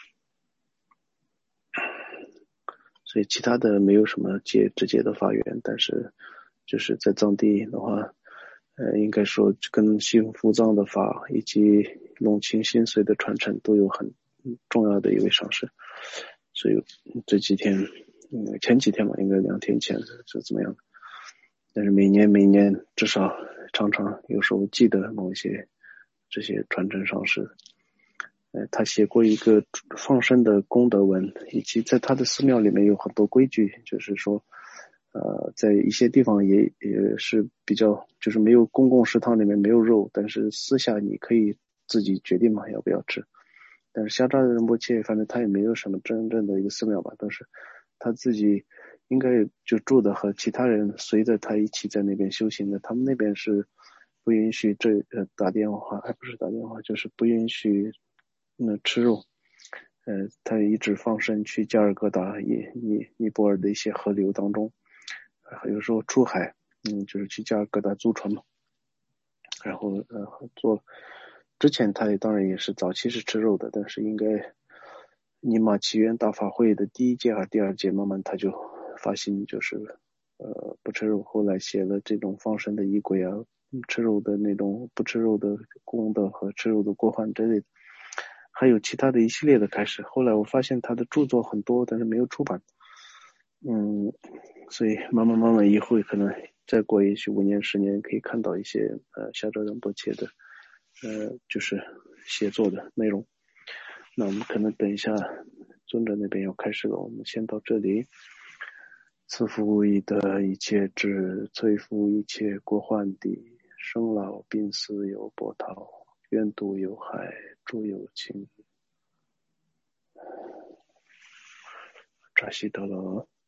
所以其他的没有什么直接的发源，但是就是在藏地的话，应该说跟西扶藏的法以及龙清心髓的传承都有很重要的一位上师。所以这几天，前几天吧，应该2天前是怎么样的？但是每年至少常常有时候记得某一些这些传承上师。他写过一个放生的功德文，以及在他的寺庙里面有很多规矩，就是说在一些地方也是比较就是没有公共食堂里面没有肉，但是私下你可以自己决定嘛要不要吃。但是夏扎仁波切反正他也没有什么真正的一个寺庙吧，但是他自己应该就住的和其他人随着他一起在那边修行的，他们那边是不允许打电话，还不是打电话，就是不允许吃肉。他一直放生去加尔各答尼泊尔的一些河流当中，有时候出海，就是去加尔各答租船嘛。然后之前他当然也是早期是吃肉的，但是应该尼玛祈愿大法会的第1届和第2届，慢慢他就发心就是不吃肉，后来写了这种放生的仪轨啊，吃肉的那种不吃肉的功德和吃肉的过患之类的，还有其他的一系列的开始。后来我发现他的著作很多，但是没有出版。所以慢慢以后可能再过也许5年10年可以看到一些夏扎仁波切的就是写作的内容。那我们可能等一下尊者那边要开始了，我们先到这里。赐福无疑的一切智，摧伏一切过患地，生老病死有波涛，愿度有害，诸有情。扎西德勒。